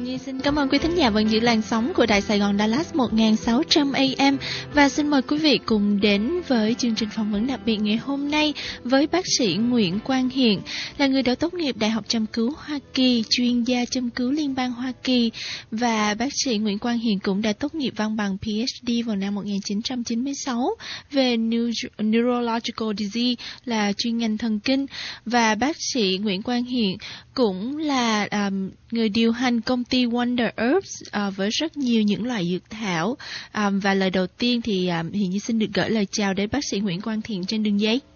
Nhi xin cảm ơn quý thính giả vẫn giữ làn sóng của Đài Sài Gòn Dallas 1600 AM và xin mời quý vị cùng đến với chương trình phỏng vấn đặc biệt ngày hôm nay với bác sĩ Nguyễn Quang Hiền, là người đã tốt nghiệp Đại học Châm cứu Hoa Kỳ, chuyên gia châm cứu Liên bang Hoa Kỳ, và bác sĩ Nguyễn Quang Hiền cũng đã tốt nghiệp văn bằng PhD vào năm 1996 về Neurological Disease, là chuyên ngành thần kinh, và bác sĩ Nguyễn Quang Hiền cũng là người điều hành công ty Wonder Herbs với rất nhiều những loại dược thảo. Và lời đầu tiên thì Hiền Nhi xin được gửi lời chào đến bác sĩ Nguyễn Quang Hiền trên đường dây.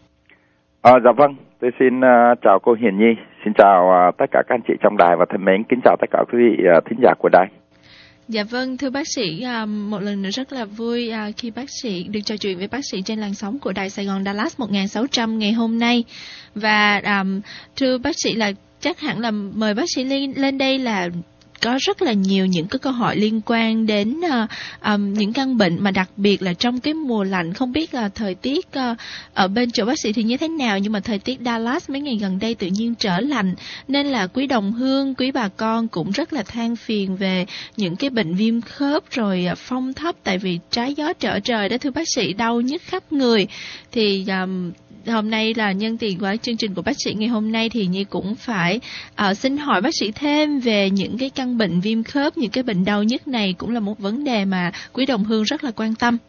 Dạ vâng, tôi xin chào cô Hiền Nhi, xin chào tất cả các anh chị trong đài và thân mến kính chào tất cả quý vị thính giả của đài. Dạ vâng, thưa bác sĩ, một lần nữa rất là vui khi bác sĩ được trò chuyện với bác sĩ trên làn sóng của Đài Sài Gòn Dallas 1600 ngày hôm nay. Và thưa bác sĩ, là chắc hẳn là mời bác sĩ lên đây là có rất là nhiều những cái câu hỏi liên quan đến những căn bệnh, mà đặc biệt là trong cái mùa lạnh. Không biết là thời tiết ở bên chỗ bác sĩ thì như thế nào, nhưng mà thời tiết Dallas mấy ngày gần đây tự nhiên trở lạnh, nên là quý đồng hương, quý bà con cũng rất là than phiền về những cái bệnh viêm khớp rồi phong thấp, tại vì trái gió trở trời đó thưa bác sĩ, đau nhức khắp người. Thì hôm nay là nhân tiện qua chương trình của bác sĩ ngày hôm nay thì Nhi cũng phải xin hỏi bác sĩ thêm về những cái căn bệnh viêm khớp, những cái bệnh đau nhức này cũng là một vấn đề mà quý đồng hương rất là quan tâm.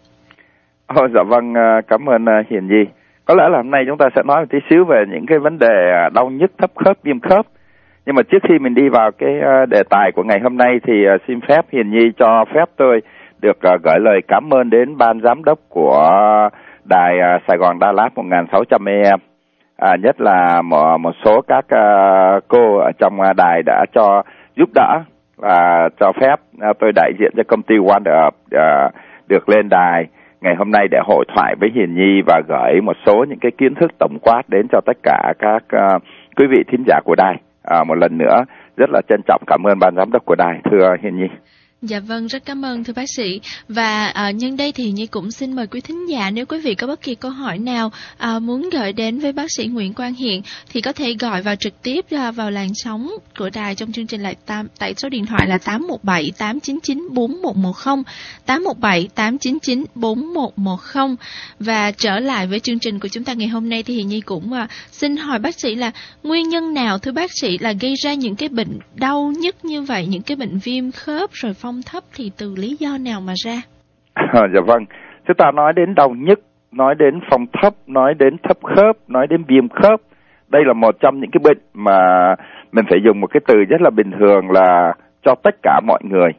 Dạ vâng, cảm ơn Hiền Nhi. Có lẽ là hôm nay chúng ta sẽ nói một tí xíu về những cái vấn đề đau nhức, thấp khớp, viêm khớp. Nhưng mà trước khi mình đi vào cái đề tài của ngày hôm nay thì xin phép Hiền Nhi cho phép tôi được gửi lời cảm ơn đến ban giám đốc của Đài Sài Gòn Dallas 1600 AM, nhất là một số các cô ở trong đài đã cho giúp đỡ và cho phép tôi đại diện cho công ty Wonder được lên đài ngày hôm nay để hội thoại với Hiền Nhi và gửi một số những cái kiến thức tổng quát đến cho tất cả các quý vị thính giả của đài. Một lần nữa rất là trân trọng cảm ơn ban giám đốc của đài, thưa Hiền Nhi. Dạ vâng, rất cảm ơn thưa bác sĩ. Và nhân đây thì Nhi cũng xin mời quý thính giả, nếu quý vị có bất kỳ câu hỏi nào muốn gửi đến với bác sĩ Nguyễn Quang Hiền thì có thể gọi vào trực tiếp vào làn sóng của đài trong chương trình tại số điện thoại là 817 899 4110, 817 899 4110. Và trở lại với chương trình của chúng ta ngày hôm nay thì Nhi cũng xin hỏi bác sĩ là nguyên nhân nào thưa bác sĩ là gây ra những cái bệnh đau nhức như vậy, những cái bệnh viêm khớp rồi phong thấp, thì từ lý do nào mà ra? Dạ vâng, chúng ta nói đến đau nhức, nói đến phong thấp, nói đến thấp khớp, nói đến viêm khớp. Đây là một trong những cái bệnh mà mình phải dùng một cái từ rất là bình thường là cho tất cả mọi người.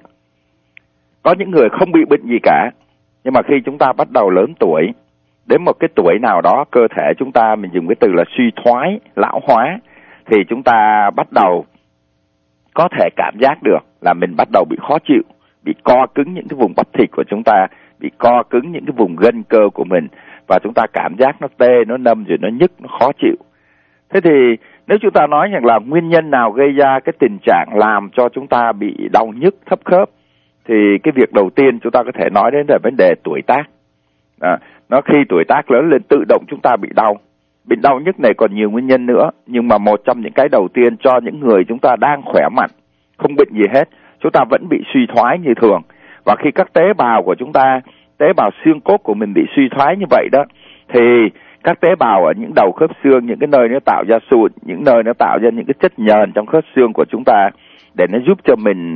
Có những người không bị bệnh gì cả, nhưng mà khi chúng ta bắt đầu lớn tuổi, đến một cái tuổi nào đó cơ thể chúng ta, mình dùng cái từ là suy thoái, lão hóa, thì chúng ta bắt đầu có thể cảm giác được là mình bắt đầu bị khó chịu, bị co cứng những cái vùng bắp thịt của chúng ta, bị co cứng những cái vùng gân cơ của mình, và chúng ta cảm giác nó tê, nó nâm, rồi nó nhức, nó khó chịu. Thế thì nếu chúng ta nói rằng là nguyên nhân nào gây ra cái tình trạng làm cho chúng ta bị đau nhức, thấp khớp, thì cái việc đầu tiên chúng ta có thể nói đến là vấn đề tuổi tác. Nó khi tuổi tác lớn lên tự động chúng ta bị đau. Bệnh đau nhức này còn nhiều nguyên nhân nữa, nhưng mà một trong những cái đầu tiên cho những người chúng ta đang khỏe mạnh, không bệnh gì hết, chúng ta vẫn bị suy thoái như thường. Và khi các tế bào của chúng ta, tế bào xương cốt của mình bị suy thoái như vậy đó, thì các tế bào ở những đầu khớp xương, những cái nơi nó tạo ra sụn, những nơi nó tạo ra những cái chất nhờn trong khớp xương của chúng ta, để nó giúp cho mình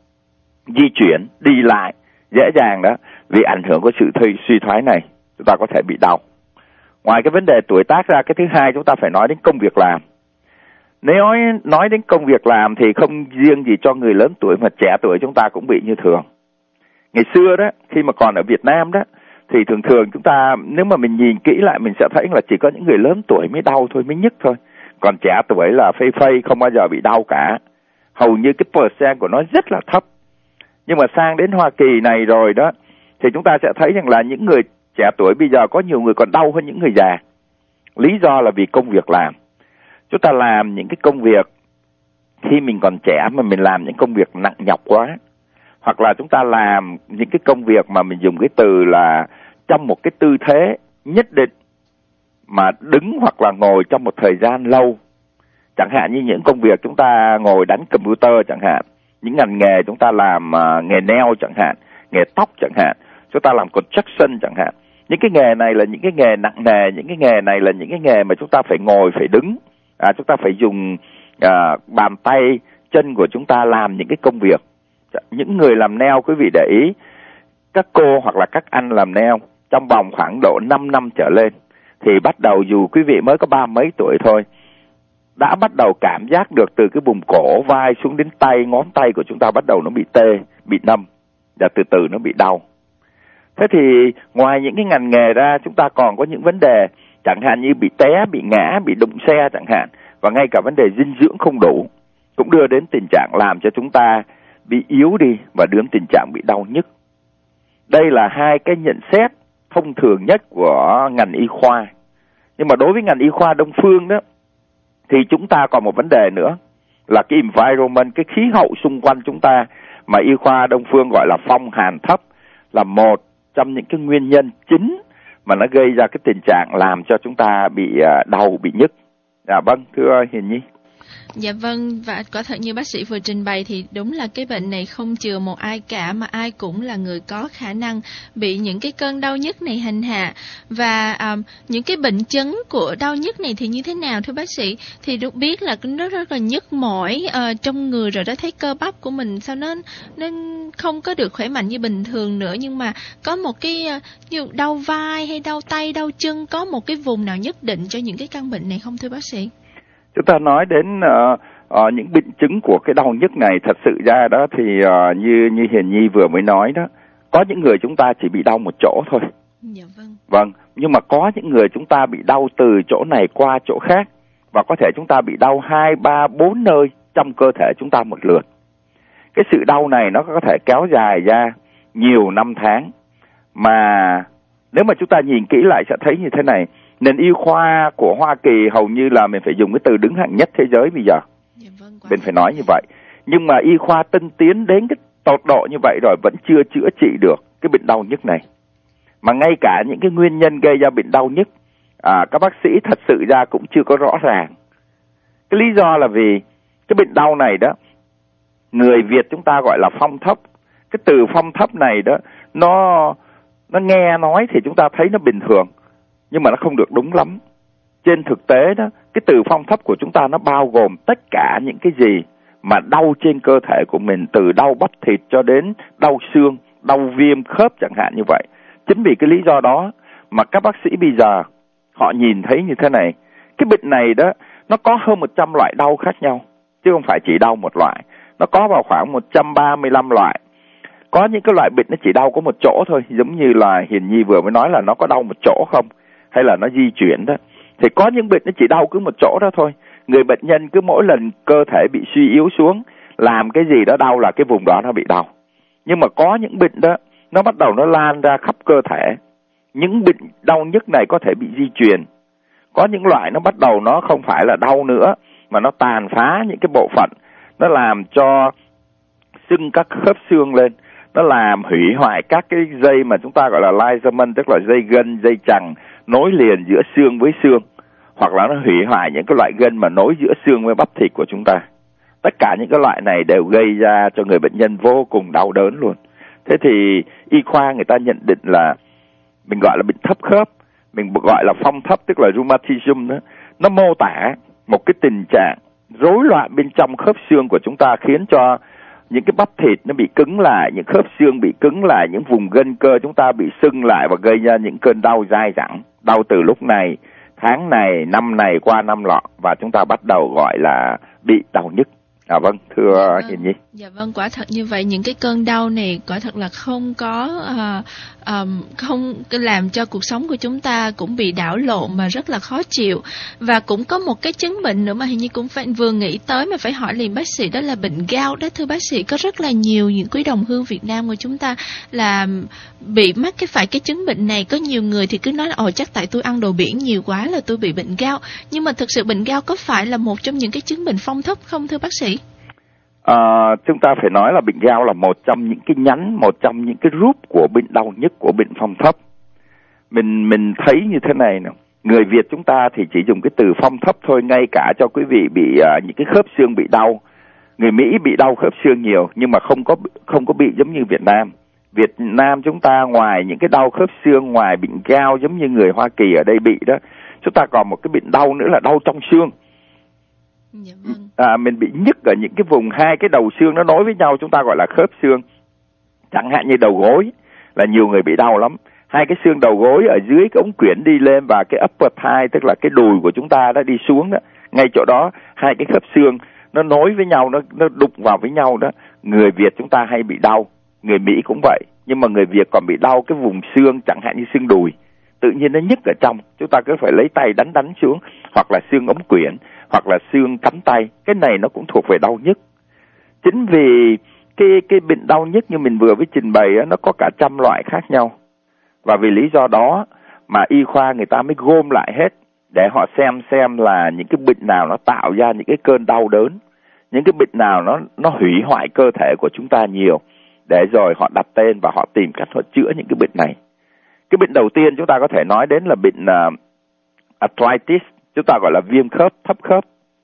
di chuyển, đi lại dễ dàng đó. Vì ảnh hưởng của sự suy thoái này, chúng ta có thể bị đau. Ngoài cái vấn đề tuổi tác ra, cái thứ hai chúng ta phải nói đến công việc làm. Nếu nói đến công việc làm thì không riêng gì cho người lớn tuổi mà trẻ tuổi chúng ta cũng bị như thường. Ngày xưa đó, khi mà còn ở Việt Nam đó, thì thường chúng ta, nếu mà mình nhìn kỹ lại, mình sẽ thấy là chỉ có những người lớn tuổi mới đau thôi, mới nhức thôi. Còn trẻ tuổi là phây không bao giờ bị đau cả. Hầu như cái percent của nó rất là thấp. Nhưng mà sang đến Hoa Kỳ này rồi đó, thì chúng ta sẽ thấy rằng là những người trẻ tuổi bây giờ có nhiều người còn đau hơn những người già. Lý do là vì công việc làm. Chúng ta làm những cái công việc khi mình còn trẻ mà mình làm những công việc nặng nhọc quá. Hoặc là chúng ta làm những cái công việc mà mình dùng cái từ là trong một cái tư thế nhất định mà đứng hoặc là ngồi trong một thời gian lâu. Chẳng hạn như những công việc chúng ta ngồi đánh computer chẳng hạn, những ngành nghề chúng ta làm nghề nail chẳng hạn, nghề tóc chẳng hạn, chúng ta làm construction chẳng hạn. Những cái nghề này là những cái nghề nặng nề, những cái nghề này là những cái nghề mà chúng ta phải ngồi, phải đứng, chúng ta phải dùng bàn tay, chân của chúng ta làm những cái công việc. Những người làm nail, quý vị để ý, các cô hoặc là các anh làm nail trong vòng khoảng độ 5 năm trở lên thì bắt đầu, dù quý vị mới có 30 mấy tuổi thôi, đã bắt đầu cảm giác được từ cái vùng cổ, vai xuống đến tay, ngón tay của chúng ta bắt đầu nó bị tê, bị nâm, và từ từ nó bị đau. Thế thì ngoài những cái ngành nghề ra, chúng ta còn có những vấn đề chẳng hạn như bị té, bị ngã, bị đụng xe chẳng hạn, và ngay cả vấn đề dinh dưỡng không đủ cũng đưa đến tình trạng làm cho chúng ta bị yếu đi và đưa đến tình trạng bị đau nhức. Đây là hai cái nhận xét thông thường nhất của ngành y khoa. Nhưng mà đối với ngành y khoa Đông phương đó thì chúng ta còn một vấn đề nữa là cái environment, cái khí hậu xung quanh chúng ta mà y khoa Đông phương gọi là phong hàn thấp, là một trong những cái nguyên nhân chính mà nó gây ra cái tình trạng làm cho chúng ta bị đau, bị nhức. Vâng, thưa Hiền Nhi. Dạ vâng, và có thật như bác sĩ vừa trình bày thì đúng là cái bệnh này không chừa một ai cả, mà ai cũng là người có khả năng bị những cái cơn đau nhức này hành hạ. Và những cái bệnh chấn của đau nhức này thì như thế nào thưa bác sĩ? Thì được biết là nó rất là nhức mỏi trong người, rồi đó thấy cơ bắp của mình sao nó không có được khỏe mạnh như bình thường nữa, nhưng mà có một cái như đau vai hay đau tay, đau chân, có một cái vùng nào nhất định cho những cái căn bệnh này không thưa bác sĩ? Chúng ta nói đến những bệnh chứng của cái đau nhức này, thật sự ra đó thì như Hiền Nhi vừa mới nói đó, có những người chúng ta chỉ bị đau một chỗ thôi. Dạ vâng. Vâng, nhưng mà có những người chúng ta bị đau từ chỗ này qua chỗ khác, và có thể chúng ta bị đau 2, 3, 4 nơi trong cơ thể chúng ta một lượt. Cái sự đau này nó có thể kéo dài ra nhiều năm tháng, mà nếu mà chúng ta nhìn kỹ lại sẽ thấy như thế này. Nền y khoa của Hoa Kỳ hầu như là mình phải dùng cái từ đứng hạng nhất thế giới bây giờ. Dạ vâng, mình phải nói như vậy. Nhưng mà y khoa tân tiến đến cái tột độ như vậy rồi vẫn chưa chữa trị được cái bệnh đau nhức này. Mà ngay cả những cái nguyên nhân gây ra bệnh đau nhức, các bác sĩ thật sự ra cũng chưa có rõ ràng. Cái lý do là vì cái bệnh đau này đó, người Việt chúng ta gọi là phong thấp. Cái từ phong thấp này đó, nó nghe nói thì chúng ta thấy nó bình thường, nhưng mà nó không được đúng lắm. Trên thực tế đó, cái từ phong thấp của chúng ta nó bao gồm tất cả những cái gì mà đau trên cơ thể của mình, từ đau bắp thịt cho đến đau xương, đau viêm khớp chẳng hạn như vậy. Chính vì cái lý do đó mà các bác sĩ bây giờ họ nhìn thấy như thế này. Cái bệnh này đó, nó có hơn 100 loại đau khác nhau, chứ không phải chỉ đau một loại. Nó có vào khoảng 135 loại. Có những cái loại bệnh nó chỉ đau có một chỗ thôi, giống như là Hiền Nhi vừa mới nói là nó có đau một chỗ không, hay là nó di chuyển đó. Thì có những bệnh nó chỉ đau cứ một chỗ đó thôi. Người bệnh nhân cứ mỗi lần cơ thể bị suy yếu xuống, làm cái gì đó đau là cái vùng đó nó bị đau. Nhưng mà có những bệnh đó, nó bắt đầu nó lan ra khắp cơ thể. Những bệnh đau nhức này có thể bị di truyền. Có những loại nó bắt đầu nó không phải là đau nữa, mà nó tàn phá những cái bộ phận. Nó làm cho sưng các khớp xương lên. Nó làm hủy hoại các cái dây mà chúng ta gọi là ligament, tức là dây gân, dây chằng nối liền giữa xương với xương. Hoặc là nó hủy hoại những cái loại gân mà nối giữa xương với bắp thịt của chúng ta. Tất cả những cái loại này đều gây ra cho người bệnh nhân vô cùng đau đớn luôn. Thế thì y khoa người ta nhận định là mình gọi là bệnh thấp khớp, mình gọi là phong thấp, tức là rheumatism đó. Nó mô tả một cái tình trạng rối loạn bên trong khớp xương của chúng ta, khiến cho những cái bắp thịt nó bị cứng lại, những khớp xương bị cứng lại, những vùng gân cơ chúng ta bị sưng lại và gây ra những cơn đau dai dẳng. Đau từ lúc này, tháng này, năm này qua năm lọ, và chúng ta bắt đầu gọi là bị đau nhức. Vâng, thưa Hiền Nhi. Dạ vâng, quả thật như vậy. Những cái cơn đau này quả thật là không có không làm cho cuộc sống của chúng ta cũng bị đảo lộn mà rất là khó chịu. Và cũng có một cái chứng bệnh nữa mà Hiền Nhi cũng phải vừa nghĩ tới mà phải hỏi liền bác sĩ, đó là bệnh gout đó thưa bác sĩ. Có rất là nhiều những quý đồng hương Việt Nam của chúng ta là bị mắc cái chứng bệnh này. Có nhiều người thì cứ nói là chắc tại tôi ăn đồ biển nhiều quá là tôi bị bệnh gout. Nhưng mà thực sự bệnh gout có phải là một trong những cái chứng bệnh phong thấp không thưa bác sĩ? Chúng ta phải nói là bệnh gout là một trong những cái nhánh, một trong những cái group của bệnh đau nhức của bệnh phong thấp. Mình thấy như thế này nè, người Việt chúng ta thì chỉ dùng cái từ phong thấp thôi, ngay cả cho quý vị bị những cái khớp xương bị đau, Người Mỹ bị đau khớp xương nhiều nhưng mà không có bị giống như Việt Nam. Việt Nam chúng ta ngoài những cái đau khớp xương, ngoài bệnh gout giống như người Hoa Kỳ ở đây bị đó, chúng ta còn một cái bệnh đau nữa là đau trong xương. Dạ vâng. Mình bị nhức ở những cái vùng hai cái đầu xương nó nối với nhau, chúng ta gọi là khớp xương. Chẳng hạn như đầu gối là nhiều người bị đau lắm. Hai cái xương đầu gối ở dưới cái ống quyển đi lên và cái upper thigh, tức là cái đùi của chúng ta đã đi xuống đó. Ngay chỗ đó hai cái khớp xương nó nối với nhau, nó đụng vào với nhau đó. Người Việt chúng ta hay bị đau, người Mỹ cũng vậy. Nhưng mà người Việt còn bị đau cái vùng xương, chẳng hạn như xương đùi, tự nhiên nó nhức ở trong, chúng ta cứ phải lấy tay đánh xuống, hoặc là xương ống quyển, hoặc là xương cánh tay. Cái này nó cũng thuộc về đau nhức. Chính vì cái bệnh đau nhức như mình vừa mới trình bày á, nó có cả trăm loại khác nhau. Và vì lý do đó mà y khoa người ta mới gom lại hết để họ xem là những cái bệnh nào nó tạo ra những cái cơn đau đớn, những cái bệnh nào nó hủy hoại cơ thể của chúng ta nhiều, để rồi họ đặt tên và họ tìm cách họ chữa những cái bệnh này. Cái bệnh đầu tiên chúng ta có thể nói đến là bệnh arthritis, chúng ta gọi là viêm khớp, thấp khớp.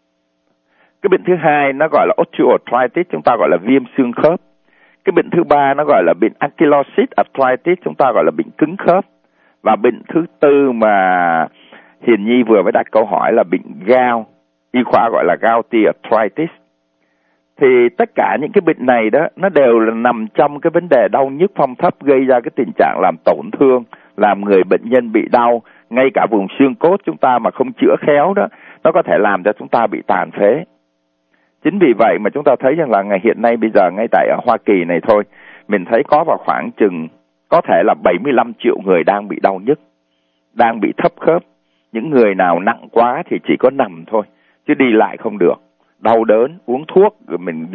Cái bệnh thứ hai nó gọi là osteoarthritis, chúng ta gọi là viêm xương khớp. Cái bệnh thứ ba nó gọi là bệnh ankylosing arthritis, chúng ta gọi là bệnh cứng khớp. Và bệnh thứ tư mà Hiền Nhi vừa mới đặt câu hỏi là bệnh gout, y khoa gọi là gouty arthritis. Thì tất cả những cái bệnh này đó, nó đều là nằm trong cái vấn đề đau nhức phong thấp, gây ra cái tình trạng làm tổn thương, làm người bệnh nhân bị đau. Ngay cả vùng xương cốt chúng ta mà không chữa khéo đó, nó có thể làm cho chúng ta bị tàn phế. Chính vì vậy mà chúng ta thấy rằng là ngày hiện nay bây giờ ngay tại ở Hoa Kỳ này thôi, mình thấy có vào khoảng chừng có thể là 75 triệu người đang bị đau nhức, đang bị thấp khớp. Những người nào nặng quá thì chỉ có nằm thôi, chứ đi lại không được. Đau đớn, uống thuốc, rồi mình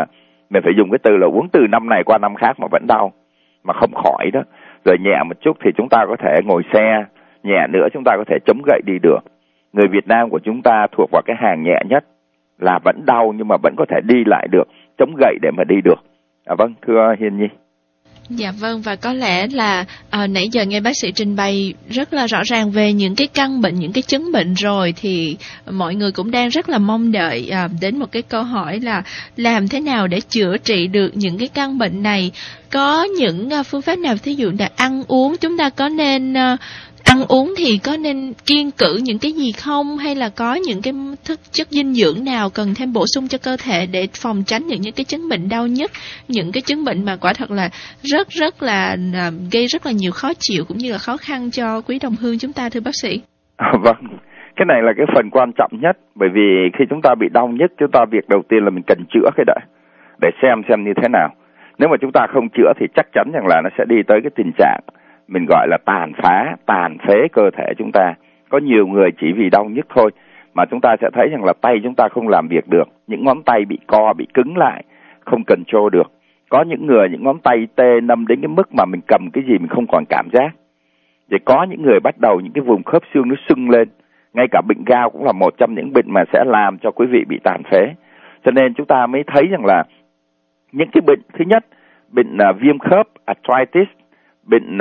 phải dùng cái từ là uống từ năm này qua năm khác mà vẫn đau, mà không khỏi đó. Rồi nhẹ một chút thì chúng ta có thể ngồi xe, nhẹ nữa chúng ta có thể chống gậy đi được. Người Việt Nam của chúng ta thuộc vào cái hàng nhẹ nhất, là vẫn đau nhưng mà vẫn có thể đi lại được, chống gậy để mà đi được. Vâng, thưa Hiền Nhi. Dạ vâng, và có lẽ là nãy giờ nghe bác sĩ trình bày rất là rõ ràng về những cái căn bệnh, những cái chứng bệnh rồi, thì mọi người cũng đang rất là mong đợi đến một cái câu hỏi là làm thế nào để chữa trị được những cái căn bệnh này. Có những phương pháp nào, thí dụ là ăn uống, chúng ta có nên ăn uống thì có nên kiêng cữ những cái gì không, hay là có những cái chất dinh dưỡng nào cần thêm bổ sung cho cơ thể để phòng tránh những cái chứng bệnh đau nhức, những cái chứng bệnh mà quả thật là rất là gây rất là nhiều khó chịu cũng như là khó khăn cho quý đồng hương chúng ta, thưa bác sĩ? Vâng, cái này là cái phần quan trọng nhất, bởi vì khi chúng ta bị đau nhức, chúng ta việc đầu tiên là mình cần chữa cái đã, để xem như thế nào. Nếu mà chúng ta không chữa thì chắc chắn rằng là nó sẽ đi tới cái tình trạng mình gọi là tàn phế cơ thể chúng ta. Có nhiều người chỉ vì đau nhức thôi mà chúng ta sẽ thấy rằng là tay chúng ta không làm việc được, những ngón tay bị co, bị cứng lại, không control được. Có những người những ngón tay tê nâm đến cái mức mà mình cầm cái gì mình không còn cảm giác. Rồi có những người bắt đầu những cái vùng khớp xương nó sưng lên. Ngay cả bệnh gout cũng là một trong những bệnh mà sẽ làm cho quý vị bị tàn phế. Cho nên chúng ta mới thấy rằng là những cái bệnh, thứ nhất, bệnh viêm khớp, arthritis, bệnh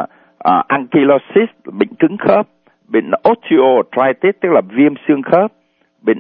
ankylosing, bệnh cứng khớp, bệnh osteoarthritis tức là viêm xương khớp, bệnh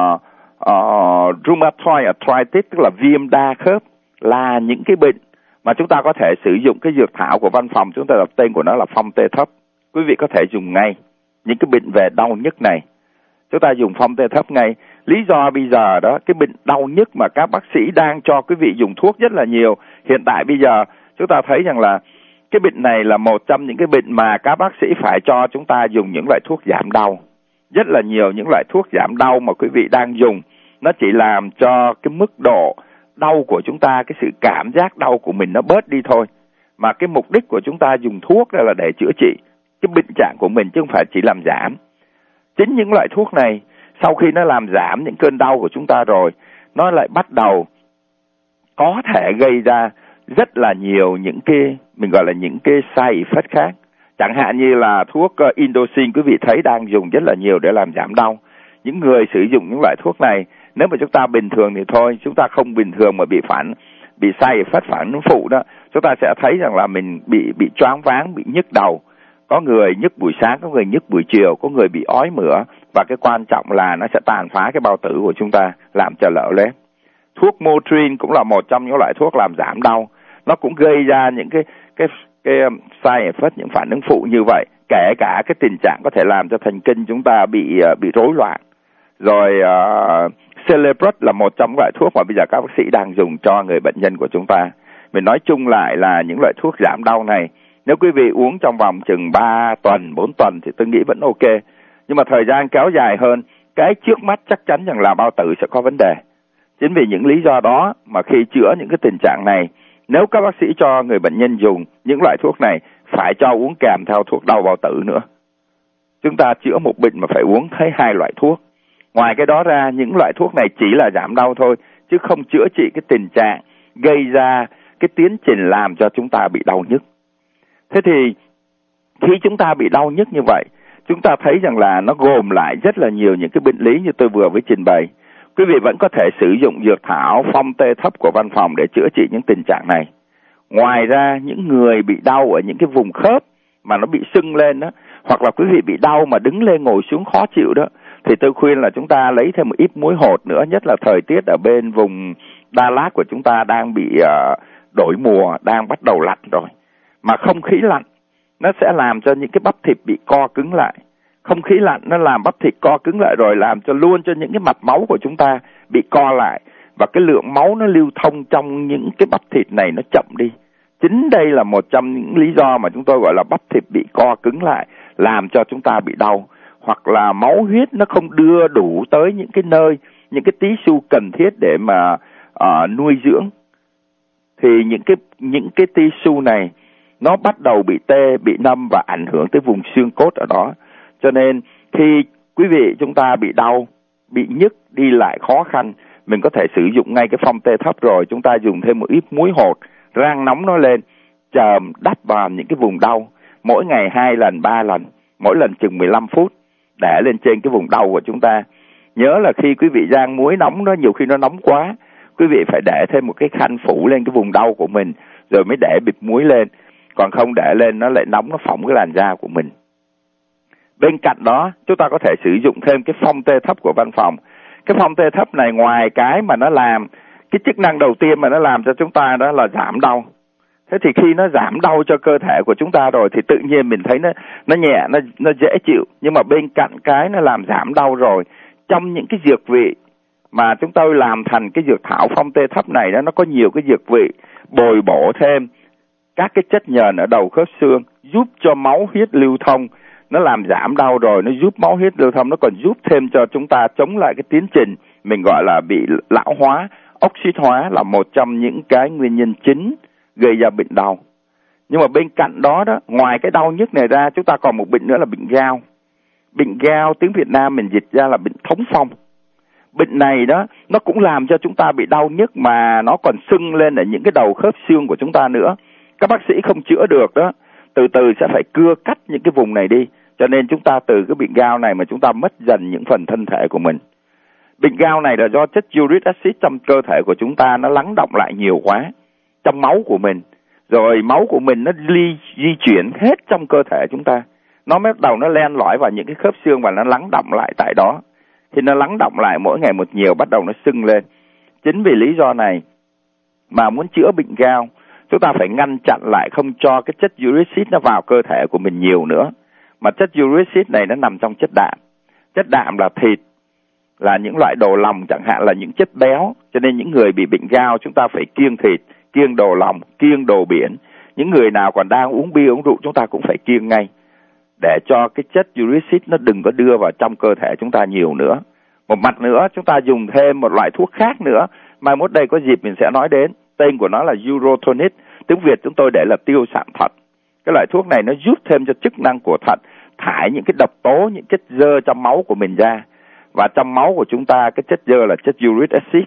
rheumatoid arthritis tức là viêm đa khớp, là những cái bệnh mà chúng ta có thể sử dụng cái dược thảo của văn phòng, chúng ta đặt tên của nó là phong tê thấp. Quý vị có thể dùng ngay những cái bệnh về đau nhức này, chúng ta dùng phong tê thấp ngay. Lý do bây giờ đó, cái bệnh đau nhức mà các bác sĩ đang cho quý vị dùng thuốc rất là nhiều. Hiện tại bây giờ chúng ta thấy rằng là cái bệnh này là một trong những cái bệnh mà các bác sĩ phải cho chúng ta dùng những loại thuốc giảm đau. Rất là nhiều những loại thuốc giảm đau mà quý vị đang dùng, nó chỉ làm cho cái mức độ đau của chúng ta, cái sự cảm giác đau của mình nó bớt đi thôi. Mà cái mục đích của chúng ta dùng thuốc là để chữa trị cái bệnh trạng của mình, chứ không phải chỉ làm giảm. Chính những loại thuốc này, sau khi nó làm giảm những cơn đau của chúng ta rồi, nó lại bắt đầu có thể gây ra rất là nhiều những cái, mình gọi là những cái side effect khác. Chẳng hạn như là thuốc Indocin, quý vị thấy đang dùng rất là nhiều để làm giảm đau. Những người sử dụng những loại thuốc này, nếu mà chúng ta bình thường thì thôi, chúng ta không bình thường mà bị side effect, phản ứng phụ đó, chúng ta sẽ thấy rằng là mình bị choáng váng, bị nhức đầu. Có người nhức buổi sáng, có người nhức buổi chiều, có người bị ói mửa, và cái quan trọng là nó sẽ tàn phá cái bao tử của chúng ta, làm cho lở loét. Thuốc Motrin cũng là một trong những loại thuốc làm giảm đau. Nó cũng gây ra những cái side effect, những phản ứng phụ như vậy. Kể cả cái tình trạng có thể làm cho thần kinh chúng ta bị rối loạn. Rồi Celebrex là một trong loại thuốc mà bây giờ các bác sĩ đang dùng cho người bệnh nhân của chúng ta. Mình nói chung lại là những loại thuốc giảm đau này, nếu quý vị uống trong vòng chừng 3 tuần, 4 tuần thì tôi nghĩ vẫn ok. Nhưng mà thời gian kéo dài hơn, cái trước mắt chắc chắn rằng là bao tử sẽ có vấn đề. Chính vì những lý do đó mà khi chữa những cái tình trạng này, nếu các bác sĩ cho người bệnh nhân dùng những loại thuốc này, phải cho uống kèm theo thuốc đau bao tử nữa. Chúng ta chữa một bệnh mà phải uống thấy 2 loại thuốc. Ngoài cái đó ra, những loại thuốc này chỉ là giảm đau thôi, chứ không chữa trị cái tình trạng gây ra cái tiến trình làm cho chúng ta bị đau nhức. Thế thì khi chúng ta bị đau nhức như vậy, chúng ta thấy rằng là nó gồm lại rất là nhiều những cái bệnh lý như tôi vừa mới trình bày. Quý vị vẫn có thể sử dụng dược thảo phong tê thấp của văn phòng để chữa trị những tình trạng này. Ngoài ra, những người bị đau ở những cái vùng khớp mà nó bị sưng lên đó, hoặc là quý vị bị đau mà đứng lên ngồi xuống khó chịu đó, thì tôi khuyên là chúng ta lấy thêm một ít muối hột nữa, nhất là thời tiết ở bên vùng Đà Lạt của chúng ta đang bị đổi mùa, đang bắt đầu lạnh rồi. Mà không khí lạnh nó sẽ làm cho những cái bắp thịt bị co cứng lại. Không khí lạnh nó làm bắp thịt co cứng lại rồi làm cho luôn cho những cái mạch máu của chúng ta bị co lại. Và cái lượng máu nó lưu thông trong những cái bắp thịt này nó chậm đi. Chính đây là một trong những lý do mà chúng tôi gọi là bắp thịt bị co cứng lại, làm cho chúng ta bị đau. Hoặc là máu huyết nó không đưa đủ tới những cái nơi, những cái tissue cần thiết để mà nuôi dưỡng. Thì những cái tissue này nó bắt đầu bị tê, bị nâm và ảnh hưởng tới vùng xương cốt ở đó. Cho nên khi quý vị chúng ta bị đau, bị nhức, đi lại khó khăn, mình có thể sử dụng ngay cái phong tê thấp rồi. Chúng ta dùng thêm một ít muối hột, rang nóng nó lên, chườm đắp vào những cái vùng đau. Mỗi ngày 2 lần, 3 lần, mỗi lần chừng 15 phút, để lên trên cái vùng đau của chúng ta. Nhớ là khi quý vị rang muối nóng đó, nhiều khi nó nóng quá, quý vị phải để thêm một cái khăn phủ lên cái vùng đau của mình, rồi mới để bịt muối lên. Còn không để lên nó lại nóng, nó phỏng cái làn da của mình. Bên cạnh đó, chúng ta có thể sử dụng thêm cái phong tê thấp của văn phòng. Cái phong tê thấp này ngoài cái mà nó làm, cái chức năng đầu tiên mà nó làm cho chúng ta đó là giảm đau. Thế thì khi nó giảm đau cho cơ thể của chúng ta rồi thì tự nhiên mình thấy nó nhẹ, nó dễ chịu. Nhưng mà bên cạnh cái nó làm giảm đau rồi, trong những cái dược vị mà chúng tôi làm thành cái dược thảo phong tê thấp này đó, nó có nhiều cái dược vị bồi bổ thêm các cái chất nhờn ở đầu khớp xương, giúp cho máu huyết lưu thông. Nó làm giảm đau rồi, nó giúp máu huyết lưu thông, nó còn giúp thêm cho chúng ta chống lại cái tiến trình mình gọi là bị lão hóa, oxit hóa, là một trong những cái nguyên nhân chính gây ra bệnh đau. Nhưng mà bên cạnh đó đó, ngoài cái đau nhức này ra, chúng ta còn một bệnh nữa là bệnh gout. Bệnh gout tiếng Việt Nam mình dịch ra là bệnh thống phong. Bệnh này đó, nó cũng làm cho chúng ta bị đau nhức mà nó còn sưng lên ở những cái đầu khớp xương của chúng ta nữa. Các bác sĩ không chữa được đó, từ từ sẽ phải cưa cắt những cái vùng này đi. Cho nên chúng ta từ cái bệnh gout này mà chúng ta mất dần những phần thân thể của mình. Bệnh gout này là do chất uric acid trong cơ thể của chúng ta nó lắng đọng lại nhiều quá trong máu của mình. Rồi máu của mình nó di chuyển hết trong cơ thể chúng ta. Nó bắt đầu nó len lỏi vào những cái khớp xương và nó lắng đọng lại tại đó. Thì nó lắng đọng lại mỗi ngày một nhiều, bắt đầu nó sưng lên. Chính vì lý do này mà muốn chữa bệnh gout, chúng ta phải ngăn chặn lại không cho cái chất uric acid nó vào cơ thể của mình nhiều nữa. Mà chất uric acid này nó nằm trong chất đạm. Chất đạm là thịt, là những loại đồ lòng chẳng hạn, là những chất béo. Cho nên những người bị bệnh gout chúng ta phải kiêng thịt, kiêng đồ lòng, kiêng đồ biển. Những người nào còn đang uống bia uống rượu chúng ta cũng phải kiêng ngay, để cho cái chất uric acid nó đừng có đưa vào trong cơ thể chúng ta nhiều nữa. Một mặt nữa, chúng ta dùng thêm một loại thuốc khác nữa, mai mốt đây có dịp mình sẽ nói đến. Tên của nó là Urotonic, tiếng Việt chúng tôi để là tiêu sạm thận. Cái loại thuốc này nó giúp thêm cho chức năng của thận, thải những cái độc tố, những chất xơ trong máu của mình ra. Và trong máu của chúng ta, cái chất xơ là chất uric acid.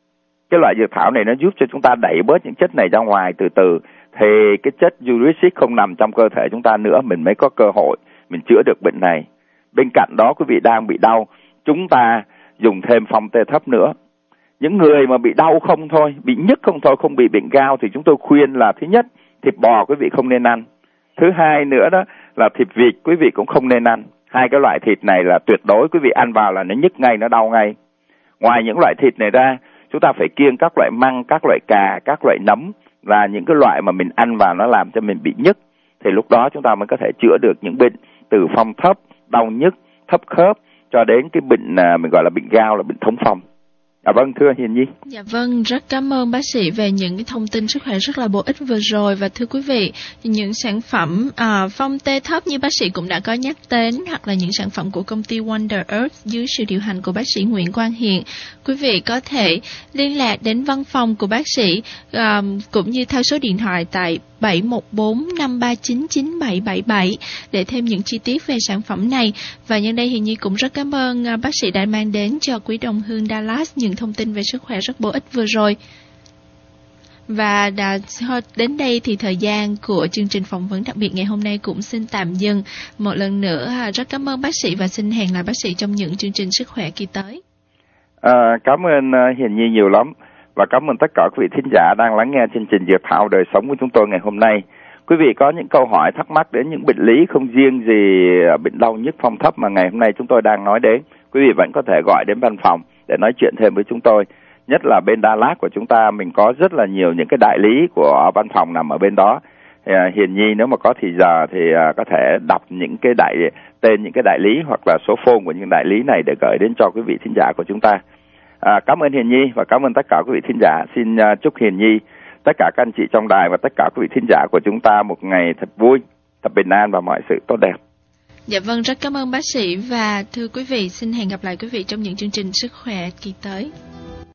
Cái loại dược thảo này nó giúp cho chúng ta đẩy bớt những chất này ra ngoài từ từ. Thì cái chất uric acid không nằm trong cơ thể chúng ta nữa, mình mới có cơ hội mình chữa được bệnh này. Bên cạnh đó, quý vị đang bị đau, chúng ta dùng thêm phong tê thấp nữa. Những người mà bị đau không thôi, bị nhức không thôi, không bị bệnh gout thì chúng tôi khuyên là thứ nhất, thịt bò quý vị không nên ăn. Thứ hai nữa đó là thịt vịt quý vị cũng không nên ăn. Hai cái loại thịt này là tuyệt đối quý vị ăn vào là nó nhức ngay, nó đau ngay. Ngoài những loại thịt này ra, Chúng ta phải kiêng các loại măng, các loại cà, các loại nấm và những cái loại mà mình ăn vào nó làm cho mình bị nhức. Thì lúc đó chúng ta mới có thể chữa được những bệnh từ phong thấp, đau nhức, thấp khớp cho đến cái bệnh mình gọi là bệnh gout, là bệnh thống phong. Vâng, thưa Hiền Nhi. Dạ vâng, rất cảm ơn bác sĩ về những cái thông tin sức khỏe rất là bổ ích vừa rồi. Và thưa quý vị, những sản phẩm phong tê thấp như bác sĩ cũng đã có nhắc đến, hoặc là những sản phẩm của công ty Wonder Earth dưới sự điều hành của bác sĩ Nguyễn Quang Hiền, quý vị có thể liên lạc đến văn phòng của bác sĩ cũng như theo số điện thoại tại 714-539-9777 để thêm những chi tiết về sản phẩm này. Và nhân đây Hiền Nhi cũng rất cảm ơn bác sĩ đã mang đến cho quý đồng hương Dallas những thông tin về sức khỏe rất bổ ích vừa rồi. Và đến đây thì thời gian của chương trình phỏng vấn đặc biệt ngày hôm nay cũng xin tạm dừng. Một lần nữa rất cảm ơn bác sĩ và xin hẹn lại bác sĩ trong những chương trình sức khỏe kỳ tới. Cảm ơn Hiền Nhi nhiều lắm. Và cảm ơn tất cả quý vị thính giả đang lắng nghe chương trình Dược Thảo Đời Sống của chúng tôi ngày hôm nay. Quý vị có những câu hỏi thắc mắc đến những bệnh lý không riêng gì bệnh đau nhức phong thấp mà ngày hôm nay chúng tôi đang nói đến, quý vị vẫn có thể gọi đến văn phòng để nói chuyện thêm với chúng tôi. Nhất là bên Dallas của chúng ta, mình có rất là nhiều những cái đại lý của văn phòng nằm ở bên đó. Hiền Nhi nếu mà có thì giờ thì có thể đọc những cái tên những cái đại lý hoặc là số phone của những đại lý này để gửi đến cho quý vị thính giả của chúng ta. Cảm ơn Hiền Nhi và cảm ơn tất cả quý vị thính giả. Xin chúc Hiền Nhi, tất cả các anh chị trong đài và tất cả quý vị thính giả của chúng ta một ngày thật vui, thật bình an và mọi sự tốt đẹp. Dạ vâng, rất cảm ơn bác sĩ và thưa quý vị, xin hẹn gặp lại quý vị trong những chương trình sức khỏe kỳ tới.